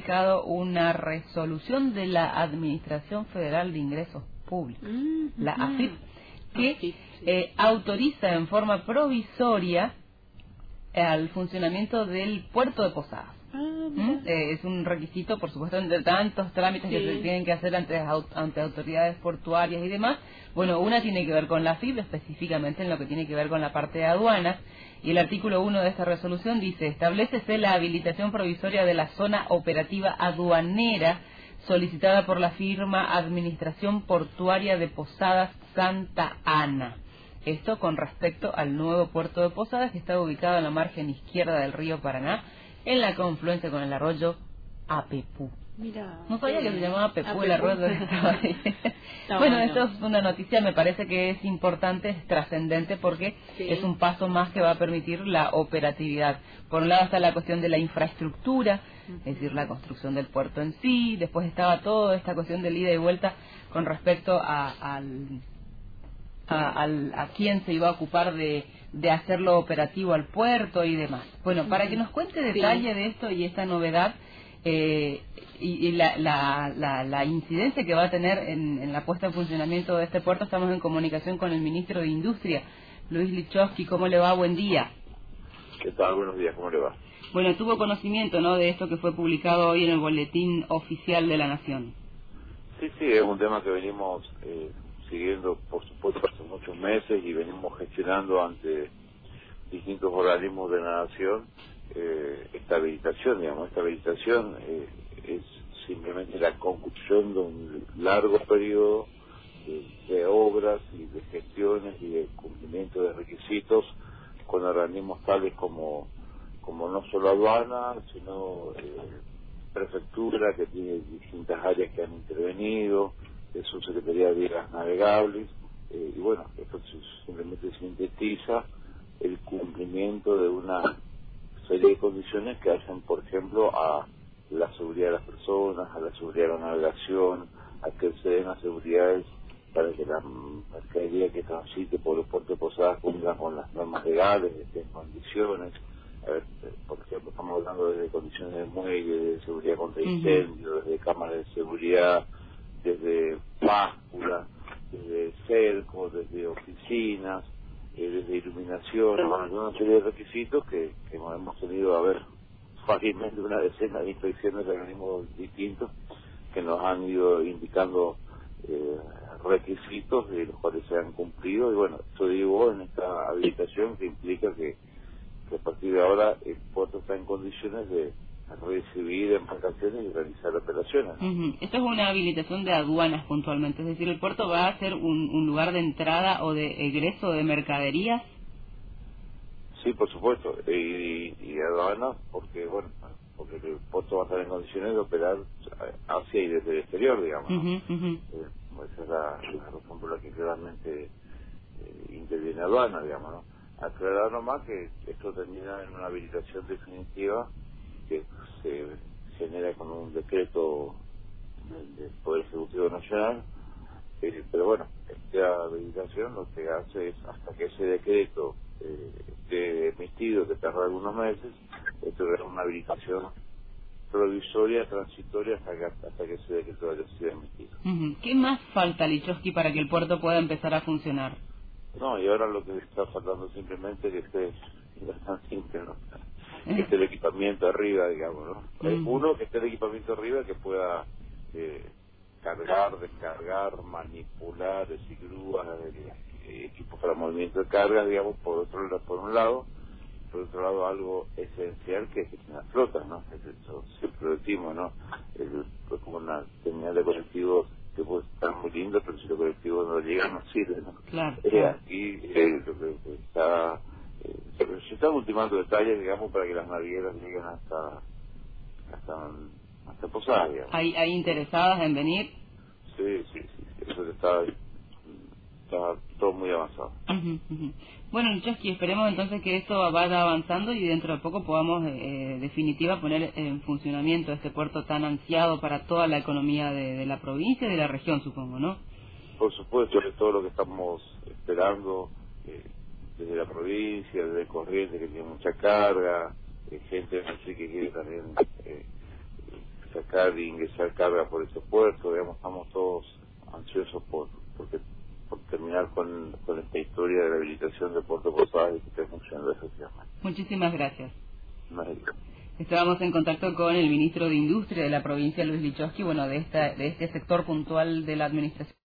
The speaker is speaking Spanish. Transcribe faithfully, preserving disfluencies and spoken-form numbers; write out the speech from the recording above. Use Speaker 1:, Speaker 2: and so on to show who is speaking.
Speaker 1: publicado una resolución de la Administración Federal de Ingresos Públicos, mm-hmm. la A F I P, que sí, sí. Eh, autoriza en forma provisoria al funcionamiento del puerto de Posadas. Ah, ¿Mm? eh, es un requisito, por supuesto, entre tantos trámites sí. que se tienen que hacer ante, ante autoridades portuarias y demás. Bueno, una tiene que ver con la A F I P, específicamente en lo que tiene que ver con la parte de aduanas, y el artículo uno de esta resolución dice: establécese la habilitación provisoria de la zona operativa aduanera solicitada por la firma Administración Portuaria de Posadas Santa Ana. Esto con respecto al nuevo puerto de Posadas, que está ubicado en la margen izquierda del río Paraná, en la confluencia con el arroyo Apepú.
Speaker 2: Mira,
Speaker 1: no sabía que se llamaba Apepú,
Speaker 2: Apepú.
Speaker 1: el arroyo que estaba ahí.
Speaker 2: No,
Speaker 1: bueno,
Speaker 2: no.
Speaker 1: esto es una noticia, me parece que es importante, es trascendente, porque sí. es un paso más que va a permitir la operatividad. Por un lado está la cuestión de la infraestructura, uh-huh. es decir, la construcción del puerto en sí. Después estaba toda esta cuestión del ida y vuelta con respecto a, al... A, a, a quién se iba a ocupar de, de hacerlo operativo al puerto y demás. Bueno, para que nos cuente detalle sí. de esto y esta novedad eh, y, y la, la, la, la incidencia que va a tener en, en la puesta en funcionamiento de este puerto, estamos en comunicación con el ministro de Industria, Luis Lichowski. ¿Cómo le va? Buen día.
Speaker 3: ¿Qué tal? Buenos días, ¿cómo le va?
Speaker 1: Bueno, tuvo conocimiento, ¿no?, de esto que fue publicado hoy en el Boletín Oficial de la Nación.
Speaker 3: Sí, sí, es un tema que venimos eh, siguiendo, por supuesto, hace muchos meses y venimos gestionando ante distintos organismos de la Nación eh, esta habilitación, digamos. Esta habilitación eh, es simplemente la conclusión de un largo periodo de, de obras y de gestiones y de cumplimiento de requisitos con organismos tales como, como no solo aduana, sino eh, prefectura, que tiene distintas áreas que han intervenido, de su Secretaría de Vías Navegables, eh, y bueno, esto simplemente sintetiza el cumplimiento de una serie de condiciones que hacen, por ejemplo, a la seguridad de las personas, a la seguridad de la navegación, a que se den las seguridades para que la mercadería que transite por los puertos de Posadas cumpla con las normas legales, esté en condiciones. A ver, por ejemplo, estamos hablando desde condiciones de muelle, de seguridad contra incendios, uh-huh. desde cámaras de seguridad, desde báscula, desde cercos, desde oficinas, eh, desde iluminación, una serie de requisitos que, que hemos tenido a ver fácilmente una decena de inspecciones de organismos distintos que nos han ido indicando eh, requisitos de los cuales se han cumplido, y bueno, esto digo en esta habilitación que implica que, que a partir de ahora el puerto está en condiciones de recibir embarcaciones y realizar operaciones.
Speaker 1: Uh-huh. Esto es una habilitación de aduanas puntualmente, es decir, el puerto va a ser un, un lugar de entrada o de egreso de mercaderías.
Speaker 3: Sí, por supuesto, y, y aduanas, porque bueno, porque el puerto va a estar en condiciones de operar hacia y desde el exterior, digamos, ¿no?
Speaker 1: Uh-huh, uh-huh.
Speaker 3: Eh, esa es la, la razón por la que claramente eh, interviene aduana, digamos, ¿no? Aclarar nomás que esto termina en una habilitación definitiva que se genera con un decreto del, del Poder Ejecutivo Nacional, eh, pero bueno, esta habilitación lo que hace es, hasta que ese decreto eh, esté emitido, que tarda algunos meses, esto es una habilitación provisoria, transitoria, hasta que, hasta que ese decreto haya sido emitido.
Speaker 1: Uh-huh. ¿Qué más falta, Lichowski, para que el puerto pueda empezar a funcionar?
Speaker 3: No, y ahora lo que está faltando simplemente que esté, es tan simple, ¿no? Que esté el equipamiento arriba, digamos, ¿no? Uh-huh. Uno, que esté el equipamiento arriba que pueda eh, cargar, descargar, manipular, es decir, grúas, eh, equipos para movimiento de cargas, digamos, por otro lado, por un lado. Por otro lado, algo esencial que es las flotas, ¿no? Eso siempre lo decimos, ¿no? El, es como una terminal de colectivos que puede estar muy lindo, pero si los colectivos no llegan, no sirve, ¿no?
Speaker 1: Claro.
Speaker 3: Eh,
Speaker 1: claro.
Speaker 3: aquí eh, lo que, que está... Eh, se, se están ultimando detalles, digamos, para que las navieras lleguen hasta hasta, hasta Posadas, digamos.
Speaker 1: ¿Hay, ¿Hay interesadas en venir?
Speaker 3: Sí, sí, sí. Eso que está... está todo muy avanzado.
Speaker 1: Uh-huh, uh-huh. Bueno, Lichowski, esperemos entonces que esto vaya avanzando y dentro de poco podamos, eh, en definitiva, poner en funcionamiento este puerto tan ansiado para toda la economía de, de la provincia y de la región, supongo, ¿no?
Speaker 3: Por supuesto, es todo lo que estamos esperando eh, desde la provincia, desde Corrientes, que tiene mucha carga, eh, gente así que quiere también eh, desembarcar y ingresar carga por ese puerto. Digamos, estamos todos ansiosos por porque, por terminar con, con esta historia de la habilitación de Puerto Posadas y que esté funcionando efectivamente.
Speaker 1: Muchísimas gracias.
Speaker 3: No hay-
Speaker 1: Estábamos en contacto con el ministro de Industria de la provincia, Luis Lichowski, bueno, de, esta, de este sector puntual de la administración.